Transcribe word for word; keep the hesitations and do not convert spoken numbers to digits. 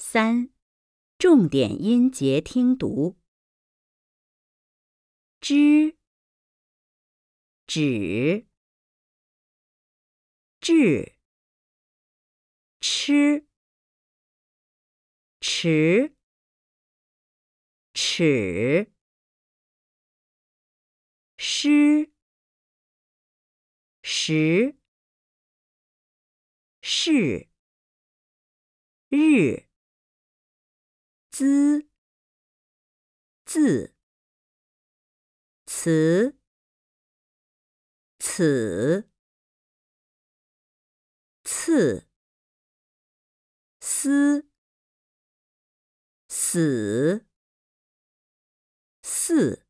三、重点音节听读。知、止、治、吃、迟、尺、诗、时、事、日、资、字、词、此、次、思、死、四。